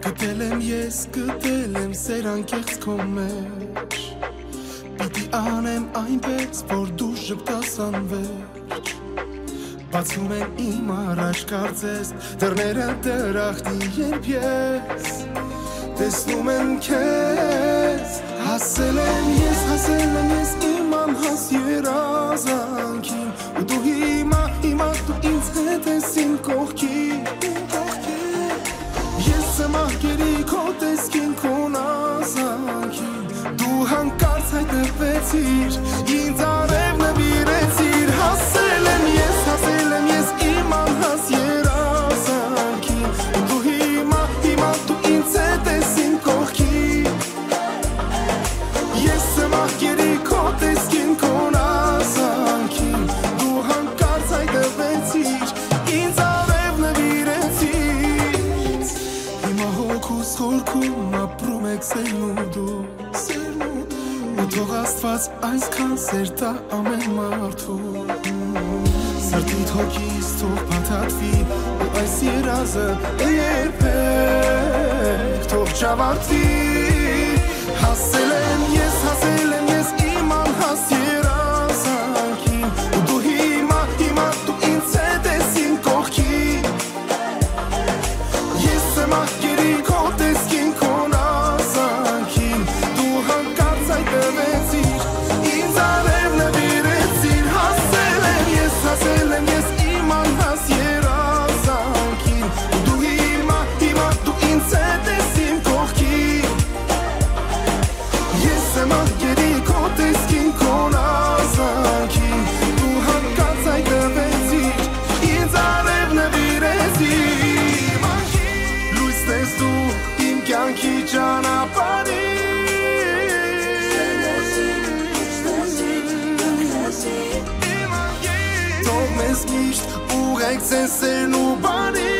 Գտել եմ սեր անկեղծ քո մեջ Պիտի անեմ այնպես, որ դու ժպտաս անվերջ Բացում եմ իմ առաջ կարծես Դռները դրախտի երբ ես Տեսնում եմ քեզ Հասել եմ ես իմ անհաս երազանքին Ու դու հիմա դու ինձ հետ ես իմ կողքին Ես եմ ահկերի քո տեսքին քոն ազանքին Դու հանկարծ հայտնվեցիր Ինձ արև նվիրեցիր Հասել եմ ես իմ անհաս երազանքին Դու հիմա դու ինձ հետ ես իմ կողքին Ես եմ ահկերի քո տեսքին քոն ազանքին Դու հանկարծ հայտնվեցիր Ինձ արև նվիրեցիր Հիմա հոգուս խորքում ապրում եք սերն ու դու Ու թող Աստված այսքան սեր տա ամեն մարդու Սրտիդ հոգիս թող փաթաթվի ու այս երազը երբեք թող չավարտվի Հասել եմ ես իմ անհաս երազանքին Ու դու հիմա դու ինձ հետ ես իմ կողքին Ես եմ ահկերի քո տեսքին քոն ազանքին Դու հանկարծ հայտնվեցիր Ինձ արև նվիրեցիր Հասել եմ ես իմ անհաս երազանքին Դու հիմա դու ինձ հետ ես իմ կողքին Ես եմ ահկերի քո տեսքին քոն ազանքին Դու հանկարծ հայտնվեցիր Ինձ արև նվիրեցիր Լույսն ես դու իմ կյանքի ճանապարհին Թող մեզ միշտ ուղեկցեն սերն ու բանին